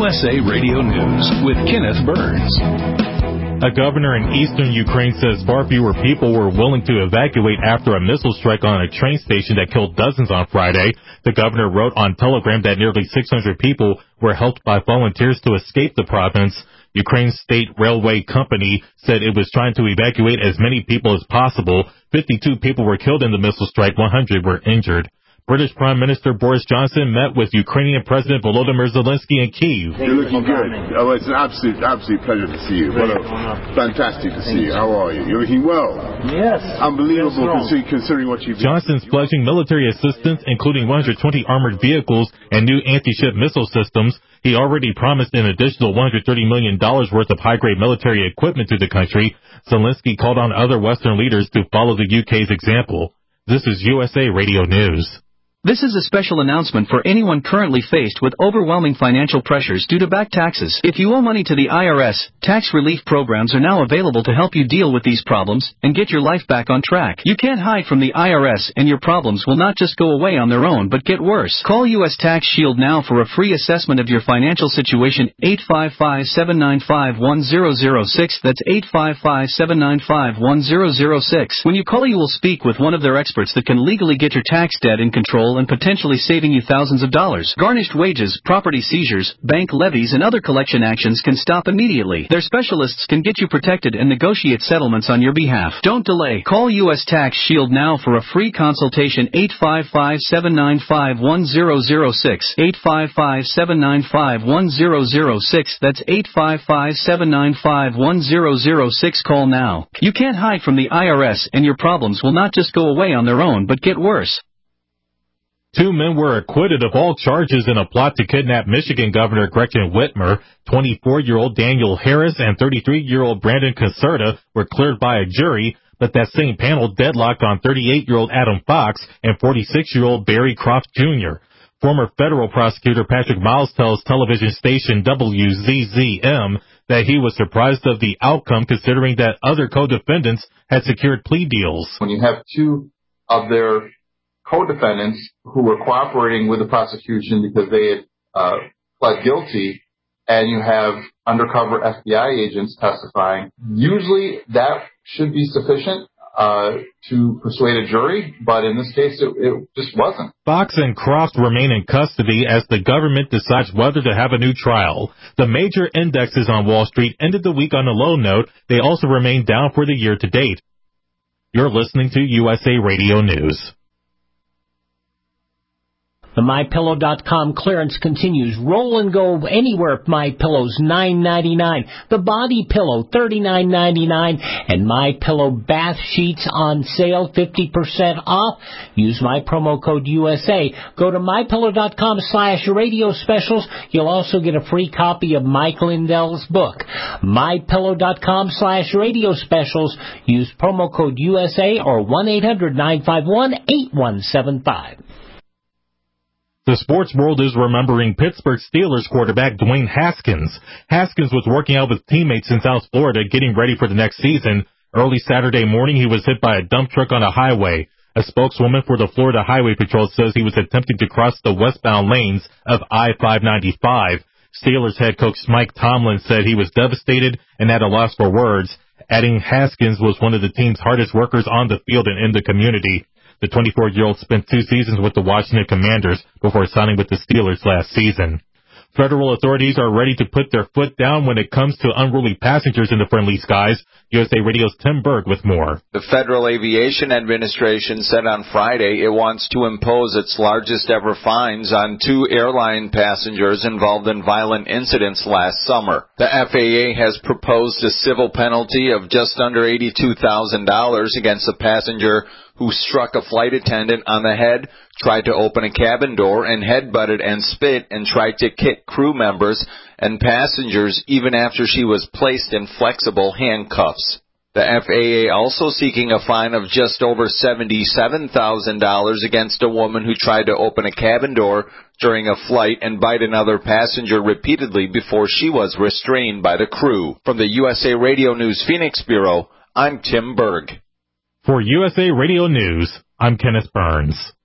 USA Radio News with Kenneth Burns. A governor in eastern Ukraine says far fewer people were willing to evacuate after a missile strike on a train station that killed dozens on Friday. The governor wrote on Telegram that nearly 600 people were helped by volunteers to escape the province. Ukraine's state railway company said it was trying to evacuate as many people as possible. 52 people were killed in the missile strike, 100 were injured. British Prime Minister Boris Johnson met with Ukrainian President Volodymyr Zelensky in Kyiv. You're looking good. Oh, it's an absolute pleasure to see you. Fantastic to see you. How are you? You're looking well. Yes. Unbelievable considering what you've been. Johnson's pledging military assistance, including 120 armored vehicles and new anti-ship missile systems. He already promised an additional $130 million worth of high-grade military equipment to the country. Zelensky called on other Western leaders to follow the UK's example. This is USA Radio News. This is a special announcement for anyone currently faced with overwhelming financial pressures due to back taxes. If you owe money to the IRS, tax relief programs are now available to help you deal with these problems and get your life back on track. You can't hide from the IRS, and your problems will not just go away on their own, but get worse. Call U.S. Tax Shield now for a free assessment of your financial situation. 855-795-1006. That's 855-795-1006. When you call, you will speak with one of their experts that can legally get your tax debt in control and potentially saving you thousands of dollars. Garnished wages, property seizures, bank levies, and other collection actions can stop immediately. Their specialists can get you protected and negotiate settlements on your behalf. Don't delay. Call U.S. Tax Shield now for a free consultation. 855-795-1006. 855-795-1006. That's 855-795-1006. Call now. You can't hide from the IRS, and your problems will not just go away on their own, but get worse. 2 men were acquitted of all charges in a plot to kidnap Michigan Governor Gretchen Whitmer. 24-year-old Daniel Harris and 33-year-old Brandon Caserta were cleared by a jury, but that same panel deadlocked on 38-year-old Adam Fox and 46-year-old Barry Croft Jr. Former federal prosecutor Patrick Miles tells television station WZZM that he was surprised of the outcome considering that other co-defendants had secured plea deals. When you have two of their co-defendants who were cooperating with the prosecution because they had pled guilty, and you have undercover FBI agents testifying, usually that should be sufficient to persuade a jury, but in this case it just wasn't. Fox and Croft remain in custody as the government decides whether to have a new trial. The major indexes on Wall Street ended the week on a low note. They also remain down for the year to date. You're listening to USA Radio News. The MyPillow.com clearance continues. Roll and go anywhere. MyPillow's $9.99. The Body Pillow $39.99. And MyPillow bath sheets on sale 50% off. Use my promo code USA. Go to MyPillow.com/radio specials. You'll also get a free copy of Mike Lindell's book. MyPillow.com/radio specials. Use promo code USA or 1-800-951-8175. The sports world is remembering Pittsburgh Steelers quarterback Dwayne Haskins. Haskins was working out with teammates in South Florida getting ready for the next season. Early Saturday morning, he was hit by a dump truck on a highway. A spokeswoman for the Florida Highway Patrol says he was attempting to cross the westbound lanes of I-595. Steelers head coach Mike Tomlin said he was devastated and at a loss for words, adding Haskins was one of the team's hardest workers on the field and in the community. The 24-year-old spent 2 seasons with the Washington Commanders before signing with the Steelers last season. Federal authorities are ready to put their foot down when it comes to unruly passengers in the friendly skies. USA Radio's Tim Berg with more. The Federal Aviation Administration said on Friday it wants to impose its largest ever fines on 2 airline passengers involved in violent incidents last summer. The FAA has proposed a civil penalty of just under $82,000 against a passenger who struck a flight attendant on the head, tried to open a cabin door, and headbutted and spit and tried to kick crew members and passengers even after she was placed in flexible handcuffs. The FAA also seeking a fine of just over $77,000 against a woman who tried to open a cabin door during a flight and bite another passenger repeatedly before she was restrained by the crew. From the USA Radio News Phoenix Bureau, I'm Tim Berg. For USA Radio News, I'm Kenneth Burns.